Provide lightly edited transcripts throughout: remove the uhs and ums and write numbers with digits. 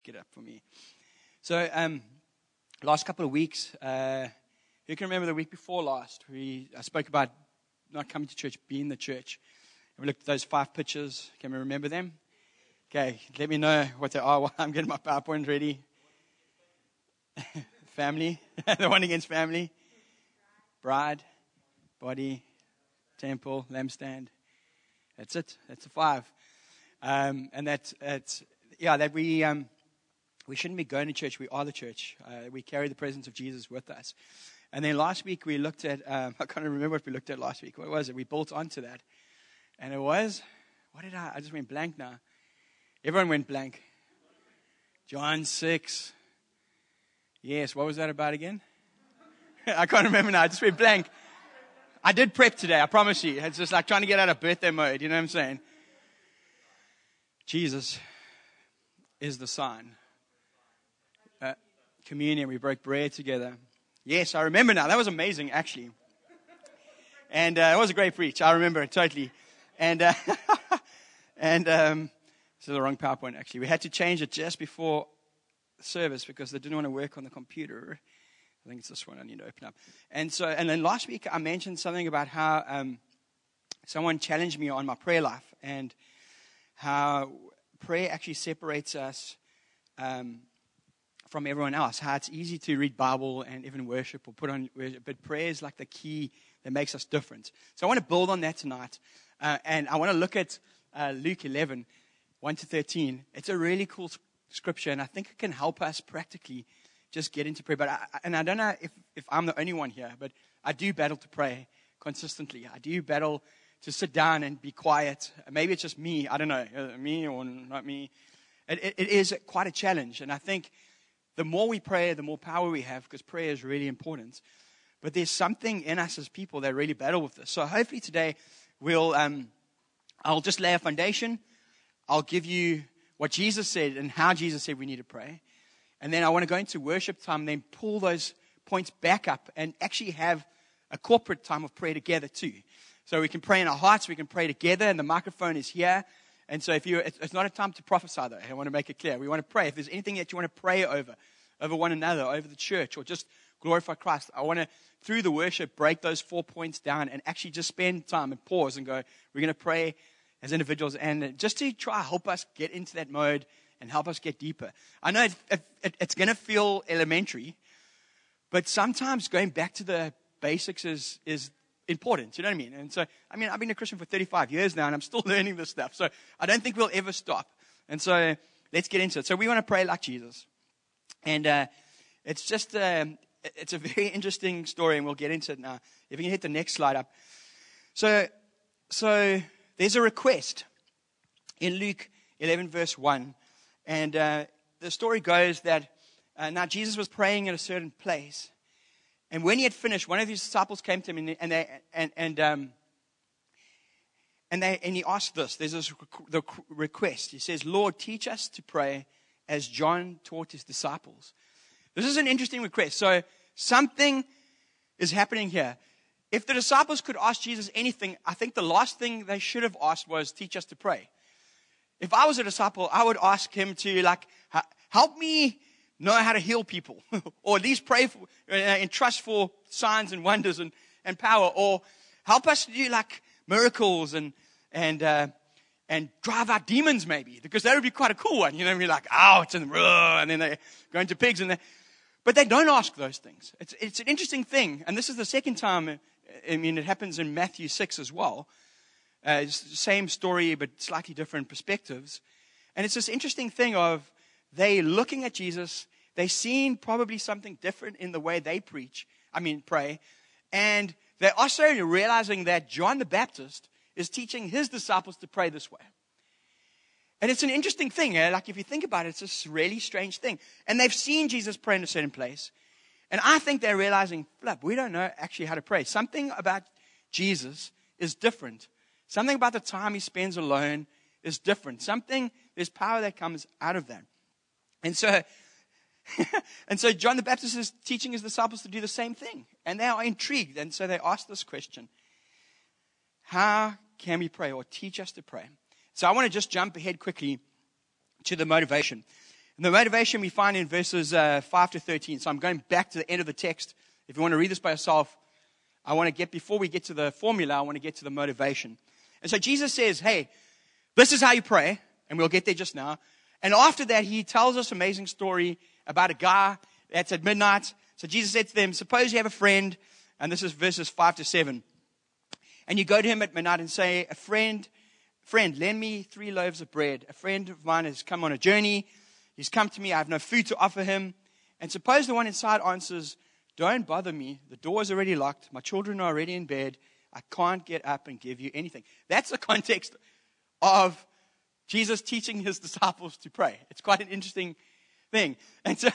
get up for me. So, last couple of weeks, who can remember the week before last? I spoke about not coming to church, being the church. And we looked at those 5 pictures. Can we remember them? Okay, let me know what they are while I'm getting my PowerPoint ready. Family, the one against family. Bride, body, temple, lampstand. That's it. That's the 5. And that we shouldn't be going to church. We are the church. We carry the presence of Jesus with us. And then last week we looked at, I can't remember what we looked at last week. What was it? We built onto that. And it was, I just went blank now. Everyone went blank. John 6. Yes, what was that about again? I can't remember now. I just went blank. I did prep today, I promise you. It's just like trying to get out of birthday mode, you know what I'm saying? Jesus is the sign. Communion, we broke bread together. Yes, I remember now. That was amazing, actually. And it was a great preach. I remember it totally. And this is the wrong PowerPoint, actually. We had to change it just before service because they didn't want to work on the computer. I think it's this one I need to open up. And then last week I mentioned something about how someone challenged me on my prayer life and how prayer actually separates us from everyone else. How it's easy to read Bible and even worship or put on worship, but prayer is like the key that makes us different. So I want to build on that tonight, and I want to look at Luke 11, 1-13. It's a really cool scripture, and I think it can help us practically just get into prayer. But I don't know if I'm the only one here, but I do battle to pray consistently. I do battle to sit down and be quiet. Maybe it's just me. I don't know, me or not me. It is quite a challenge, and I think the more we pray, the more power we have, because prayer is really important. But there's something in us as people that really battle with this. So hopefully today I'll just lay a foundation. I'll give you what Jesus said and how Jesus said we need to pray. And then I want to go into worship time, then pull those points back up and actually have a corporate time of prayer together too. So we can pray in our hearts, we can pray together, and the microphone is here. And so it's not a time to prophesy though. I want to make it clear. We want to pray. If there's anything that you want to pray over one another, over the church, or just glorify Christ, I want to, through the worship, break those 4 points down and actually just spend time and pause and go, we're going to pray as individuals, and just to try to help us get into that mode and help us get deeper. I know it's going to feel elementary, but sometimes going back to the basics is important. You know what I mean? And so, I've been a Christian for 35 years now, and I'm still learning this stuff. So I don't think we'll ever stop. And so let's get into it. So we want to pray like Jesus. And it's just, it's a very interesting story, and we'll get into it now. If you can hit the next slide up. So there's a request in Luke 11, verse 1. And the story goes that now Jesus was praying in a certain place. And when he had finished, one of his disciples came to him and he asked this. There's the request. He says, "Lord, teach us to pray as John taught his disciples." This is an interesting request. So something is happening here. If the disciples could ask Jesus anything, I think the last thing they should have asked was, teach us to pray. If I was a disciple, I would ask him to help me know how to heal people, or at least pray for, and trust for signs and wonders and power, or help us to do miracles and drive out demons maybe, because that would be quite a cool one. You know, we're like, ouch, and then they go into pigs, but they don't ask those things. It's an interesting thing, and this is the second time. It happens in Matthew 6 as well. It's the same story, but slightly different perspectives. And it's this interesting thing of they looking at Jesus, they seeing probably something different in the way they pray. And they're also realizing that John the Baptist is teaching his disciples to pray this way. And it's an interesting thing. If you think about it, it's this really strange thing. And they've seen Jesus pray in a certain place. And I think they're realizing, we don't know actually how to pray. Something about Jesus is different. Something about the time he spends alone is different. There's power that comes out of that. And so John the Baptist is teaching his disciples to do the same thing. And they are intrigued. And so they ask this question: how can we pray, or teach us to pray? So I want to just jump ahead quickly to the motivation. And the motivation we find in verses 5 to 13. So I'm going back to the end of the text. If you want to read this by yourself, before we get to the formula, I want to get to the motivation. And so Jesus says, hey, this is how you pray. And we'll get there just now. And after that, he tells us an amazing story about a guy that's at midnight. So Jesus said to them, suppose you have a friend, and this is verses 5 to 7. And you go to him at midnight and say, friend, lend me 3 loaves of bread. A friend of mine has come on a journey. He's come to me. I have no food to offer him. And suppose the one inside answers, don't bother me. The door is already locked. My children are already in bed. I can't get up and give you anything. That's the context of Jesus teaching his disciples to pray. It's quite an interesting thing. And so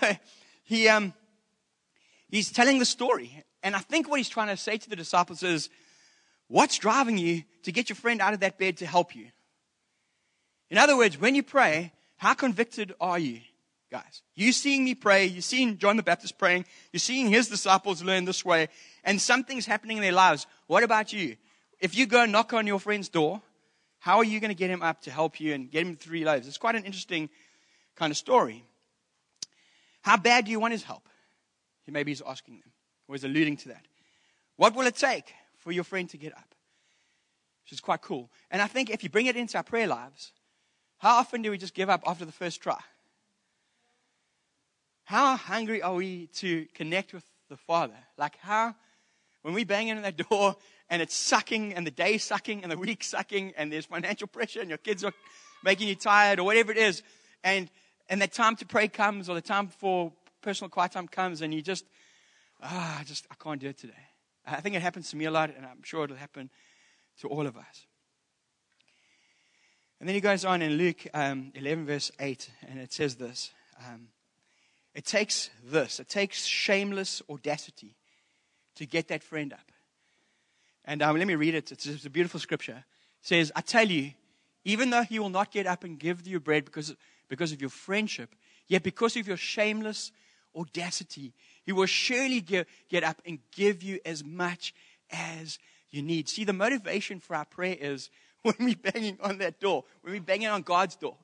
he's telling the story. And I think what he's trying to say to the disciples is, what's driving you to get your friend out of that bed to help you? In other words, when you pray, how convicted are you, guys? You seeing me pray, you're seeing John the Baptist praying, you're seeing his disciples learn this way, and something's happening in their lives. What about you? If you go knock on your friend's door, how are you going to get him up to help you and get him 3 loaves? It's quite an interesting kind of story. How bad do you want his help? Maybe he's asking them, or he's alluding to that. What will it take for your friend to get up? Which is quite cool. And I think if you bring it into our prayer lives, how often do we just give up after the first try? How hungry are we to connect with the Father? Like when we bang in that door and it's sucking and the day's sucking and the week's sucking and there's financial pressure and your kids are making you tired or whatever it is, and that time to pray comes or the time for personal quiet time comes and you I can't do it today. I think it happens to me a lot, and I'm sure it'll happen to all of us. And then he goes on in Luke 11, verse 8, and it says this. It takes shameless audacity to get that friend up. And let me read it. It's a beautiful scripture. It says, I tell you, even though he will not get up and give you bread because of your friendship, yet because of your shameless audacity, he will surely get up and give you as much as you need. See, the motivation for our prayer is when we're banging on that door, when we're banging on God's door.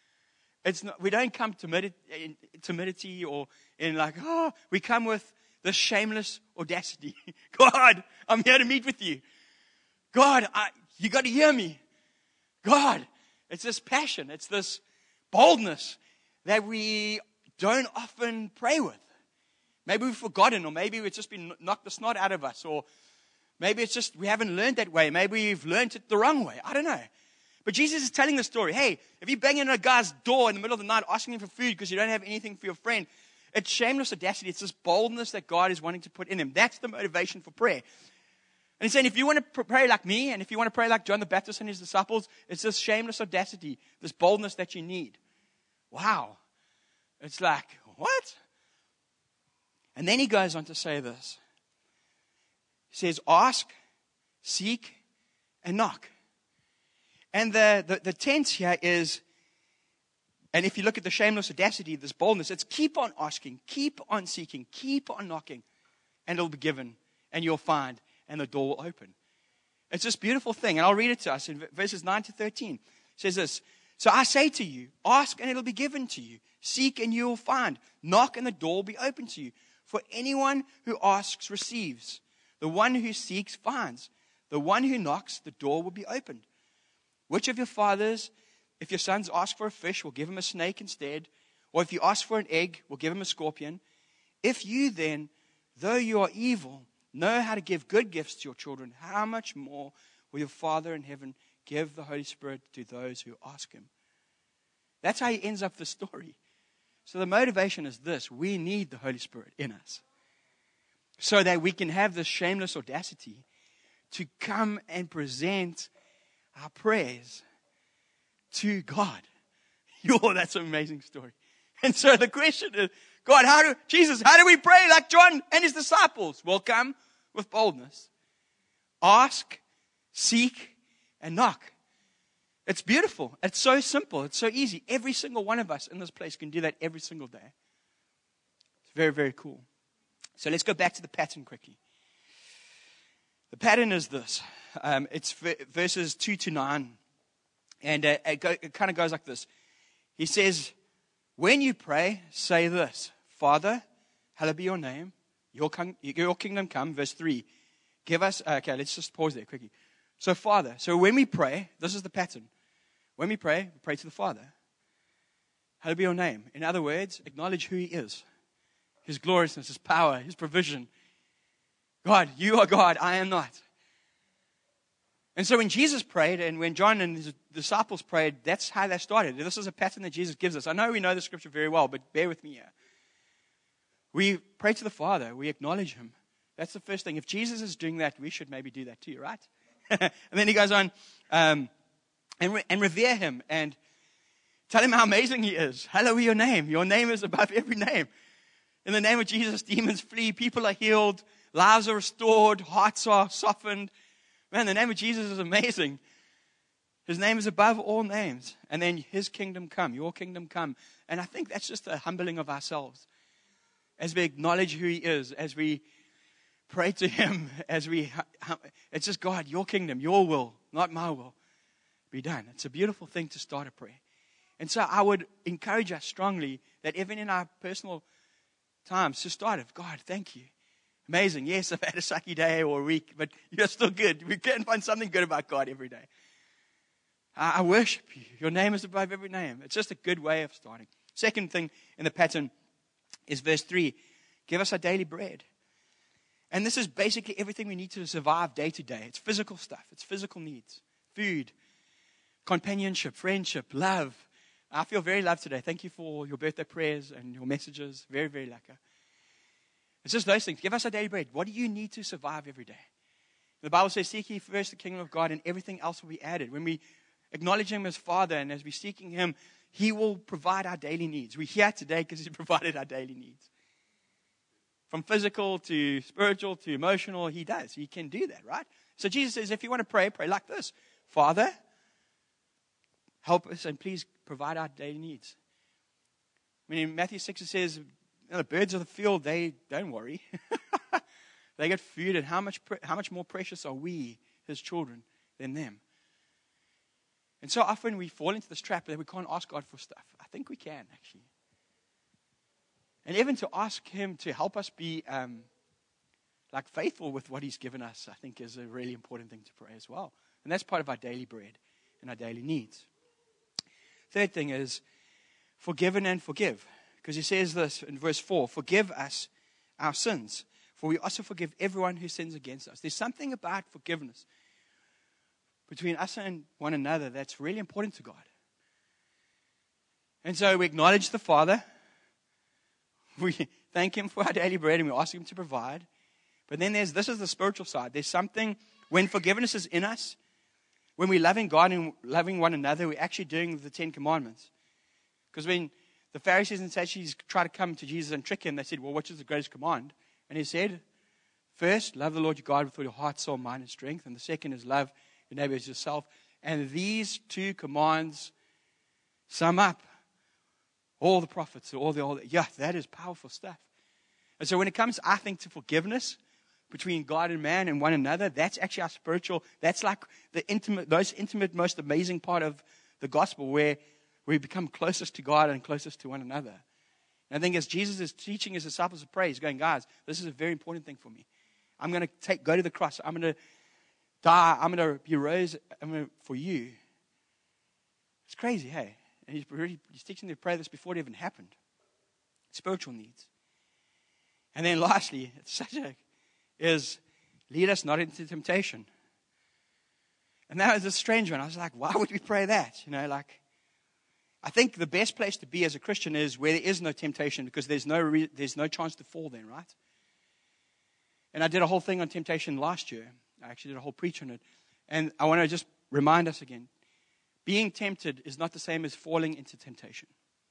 We don't come timidity or in we come with the shameless audacity. God, I'm here to meet with you. God, you got to hear me. God, it's this passion, it's this boldness that we don't often pray with. Maybe we've forgotten, or maybe it's just been knocked the snot out of us, or maybe it's just we haven't learned that way. Maybe we've learned it the wrong way. I don't know. But Jesus is telling the story. Hey, if you bang in a guy's door in the middle of the night asking him for food because you don't have anything for your friend, it's shameless audacity. It's this boldness that God is wanting to put in him. That's the motivation for prayer. And he's saying, if you want to pray like me, and if you want to pray like John the Baptist and his disciples, it's this shameless audacity, this boldness that you need. Wow. It's like, what? And then he goes on to say this. He says, ask, seek, and knock. And the tense here is, and if you look at the shameless audacity, this boldness, it's keep on asking, keep on seeking, keep on knocking, and it'll be given, and you'll find, and the door will open. It's this beautiful thing, and I'll read it to us in verses 9 to 13. It says this, so I say to you, ask and it'll be given to you. Seek and you will find. Knock and the door will be open to you. For anyone who asks receives. The one who seeks finds. The one who knocks, the door will be opened. Which of your fathers, if your sons ask for a fish, will give him a snake instead? Or if you ask for an egg, will give him a scorpion? If you then, though you are evil, know how to give good gifts to your children, how much more will your Father in heaven give the Holy Spirit to those who ask him? That's how he ends up the story. So the motivation is this. We need the Holy Spirit in us so that we can have this shameless audacity to come and present our prayers to God. That's an amazing story. And so the question is, God, how do we pray like John and his disciples? Well, come with boldness. Ask, seek, and knock. It's beautiful. It's so simple. It's so easy. Every single one of us in this place can do that every single day. It's very, very cool. So let's go back to the pattern quickly. The pattern is this. It's verses 2 to 9. And it kind of goes like this. He says, when you pray, say this: Father, hallowed be your name, your kingdom come. Verse 3. Give us, okay, let's just pause there quickly. So Father, so when we pray, this is the pattern. When we pray to the Father. Hallowed be your name. In other words, acknowledge who He is. His gloriousness, His power, His provision. God, you are God, I am not. And so when Jesus prayed, and when John and his disciples prayed, that's how they started. This is a pattern that Jesus gives us. I know we know the scripture very well, but bear with me here. We pray to the Father. We acknowledge Him. That's the first thing. If Jesus is doing that, we should maybe do that too, right? And then He goes on and revere Him and tell Him how amazing He is. Hallowed be your name. Your name is above every name. In the name of Jesus, demons flee, people are healed, lives are restored, hearts are softened. Man, the name of Jesus is amazing. His name is above all names. And then His kingdom come, your kingdom come. And I think that's just a humbling of ourselves. As we acknowledge who He is, as we pray to Him, it's just, God, your kingdom, your will, not my will, be done. It's a beautiful thing to start a prayer. And so I would encourage us strongly that even in our personal times, to start it. God, thank you. Amazing. Yes, I've had a sucky day or a week, but you're still good. We can find something good about God every day. I worship you. Your name is above every name. It's just a good way of starting. Second thing in the pattern is verse 3. Give us our daily bread. And this is basically everything we need to survive day to day. It's physical stuff. It's physical needs. Food, companionship, friendship, love. I feel very loved today. Thank you for your birthday prayers and your messages. Very, very lekker. It's just those things. Give us our daily bread. What do you need to survive every day? The Bible says, seek ye first the kingdom of God and everything else will be added. When we acknowledge Him as Father and as we're seeking Him, He will provide our daily needs. We're here today because He provided our daily needs. From physical to spiritual to emotional, He does. He can do that, right? So Jesus says, if you want to pray, pray like this. Father, help us and please provide our daily needs. I mean, in Matthew 6 it says, the birds of the field, they don't worry. They get food, and how much more precious are we, His children, than them? And so often we fall into this trap that we can't ask God for stuff. I think we can, actually. And even to ask Him to help us be faithful with what He's given us, I think is a really important thing to pray as well. And that's part of our daily bread and our daily needs. Third thing is forgive and forgive. Because He says this in verse 4, forgive us our sins, for we also forgive everyone who sins against us. There's something about forgiveness between us and one another that's really important to God. And so we acknowledge the Father. We thank Him for our daily bread and we ask Him to provide. But then this is the spiritual side. There's something, when forgiveness is in us, when we're loving God and loving one another, we're actually doing the 10 Commandments. Because when the Pharisees and Sadducees tried to come to Jesus and trick Him, they said, well, which is the greatest command? And He said, first, love the Lord your God with all your heart, soul, mind, and strength. And the second is love your neighbor as yourself. And these 2 commands sum up all the prophets, yeah, that is powerful stuff. And so when it comes, I think, to forgiveness between God and man and one another, that's actually our spiritual, that's like those intimate, most amazing part of the gospel where we become closest to God and closest to one another. And I think as Jesus is teaching His disciples to pray, He's going, guys, this is a very important thing for me. I'm going to go to the cross. I'm going to die. I'm going to be raised for you. It's crazy, hey? And He's teaching them to pray this before it even happened. Spiritual needs. And then lastly, is lead us not into temptation. And that was a strange one. I was like, why would we pray that? I think the best place to be as a Christian is where there is no temptation, because there's no chance to fall then, right? And I did a whole thing on temptation last year. I actually did a whole preach on it. And I want to just remind us again. Being tempted is not the same as falling into temptation.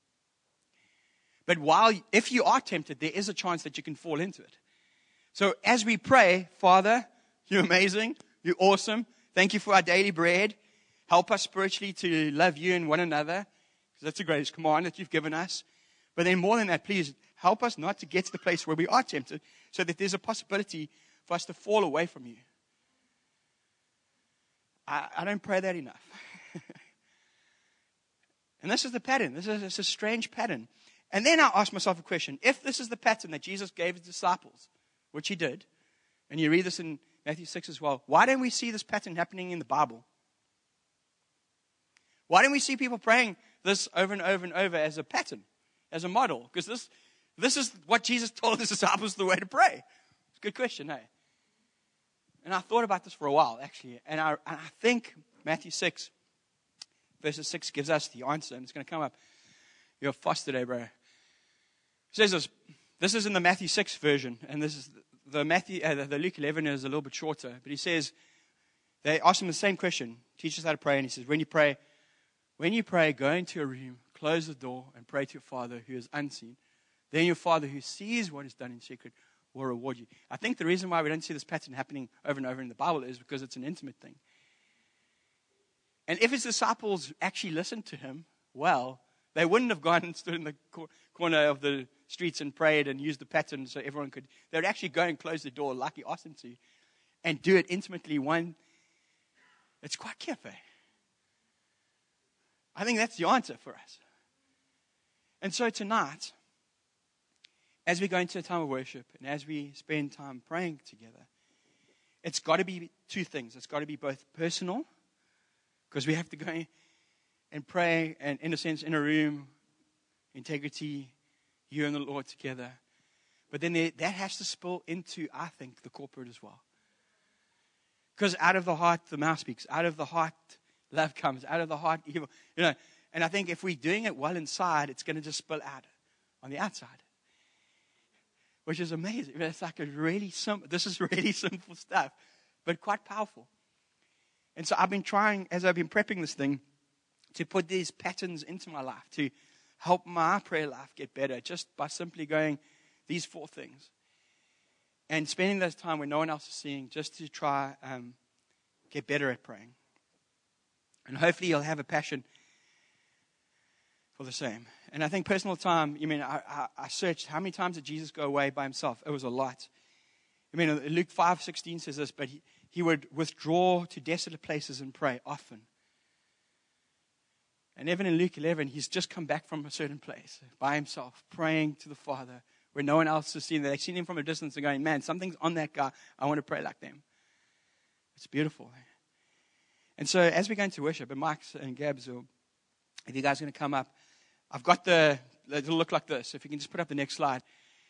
But if you are tempted, there is a chance that you can fall into it. So as we pray, Father, you're amazing, you're awesome. Thank you for our daily bread. Help us spiritually to love you and one another. Because that's the greatest command that you've given us. But then more than that, please help us not to get to the place where we are tempted, so that there's a possibility for us to fall away from you. I don't pray that enough. And this is the pattern. It's a strange pattern. And then I asked myself a question. If this is the pattern that Jesus gave his disciples, which he did, and you read this in Matthew 6 as well, why don't we see this pattern happening in the Bible? Why don't we see people praying this over and over and over as a pattern, as a model? Because this is what Jesus told his disciples the way to pray. It's a good question, hey? And I thought about this for a while, actually. And I think Matthew 6, verses 6 gives us the answer. And it's going to come up. You're fast today, bro. It says this is in the Matthew 6 version. And this is the Luke 11 is a little bit shorter. But he says, they asked him the same question. Teach us how to pray. And he says, when you pray, go into a room, close the door, and pray to your Father who is unseen. Then your Father who sees what is done in secret will reward you. I think the reason why we don't see this pattern happening over and over in the Bible is because it's an intimate thing. And if his disciples actually listened to him well, they wouldn't have gone and stood in the corner of the streets and prayed and used the pattern so everyone could. They would actually go and close the door like he asked them to and do it intimately. It's quite careful. I think that's the answer for us. And so tonight, as we go into a time of worship and as we spend time praying together, it's got to be two things. It's got to be both personal, because we have to go and pray, and in a sense, in a room, integrity, you and the Lord together. But then that has to spill into, I think, the corporate as well. Because out of the heart, the mouth speaks. Out of the heart, love comes. Out of the heart, evil. And I think if we're doing it well inside, it's going to just spill out on the outside. Which is amazing. It's like this is really simple stuff, but quite powerful. And so I've been trying, as I've been prepping this thing, to put these patterns into my life, to help my prayer life get better, just by simply going these 4 things. And spending that time when no one else is seeing, just to try get better at praying. And hopefully you'll have a passion for the same. And I think personal time, I searched how many times did Jesus go away by himself? It was a lot. Luke 5:16 says this, but he would withdraw to desolate places and pray often. And even in Luke 11, he's just come back from a certain place by himself, praying to the Father, where no one else has seen that. They've seen him from a distance and going, man, something's on that guy. I want to pray like them. It's beautiful. And so as we go into worship, and Mike and Gabs, or if you guys are going to come up, I've got it'll look like this. If you can just put up the next slide.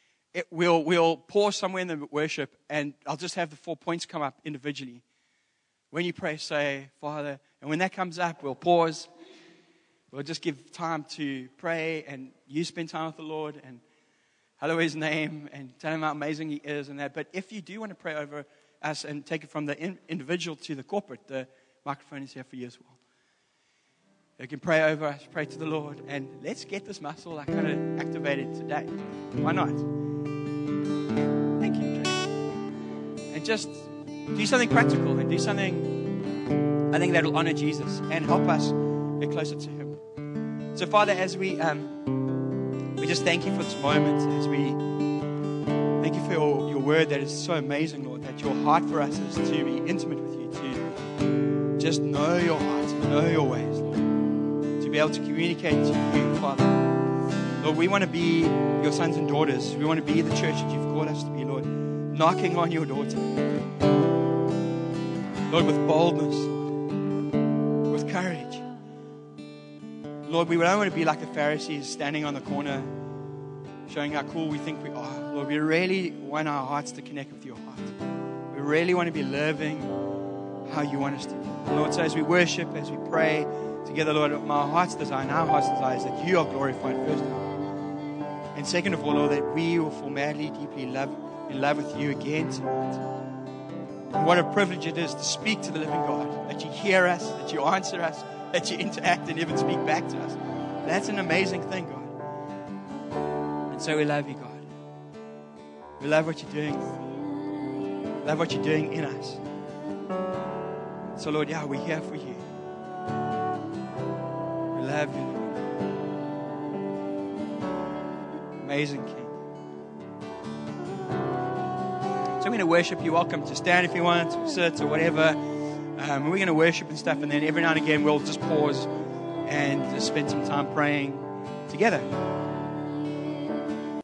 We'll pause somewhere in the worship, and I'll just have the 4 points come up individually. When you pray, say, Father. And when that comes up, we'll pause. We'll just give time to pray, and you spend time with the Lord, and hallow his name, and tell him how amazing he is, and that. But if you do want to pray over us and take it from the individual to the corporate, the microphone is here for you as well. You can pray over us, pray to the Lord, and let's get this muscle kind of activated today. Why not? Thank you, Trey. And just do something practical and do something, I think, that will honor Jesus and help us get closer to him. So, Father, as we just thank you for this moment, as we thank you for your word that is so amazing, Lord, that your heart for us is to be intimate with you, to just know your heart, know your ways, Lord. To be able to communicate to you, Father. Lord, we want to be your sons and daughters. We want to be the church that you've called us to be, Lord. Knocking on your door today. Lord, with boldness, Lord, with courage. Lord, we don't want to be like the Pharisees standing on the corner showing how cool we think we are. Lord, we really want our hearts to connect with your heart. We really want to be living how you want us to be. Lord, so as we worship, as we pray together, Lord, my heart's desire and our heart's desire is that you are glorified first of all. And second of all, Lord, that we will fall madly, deeply in love with you again tonight. And what a privilege it is to speak to the living God, that you hear us, that you answer us, that you interact and even speak back to us. That's an amazing thing, God. And so we love you, God. We love what you're doing, Lord. We love what you're doing in us. So, Lord, yeah, we're here for you. We love you, Lord. Amazing King. So I'm going to worship. You're welcome to stand if you want, to sit or whatever. We're going to worship and stuff, and then every now and again we'll just pause and spend some time praying together.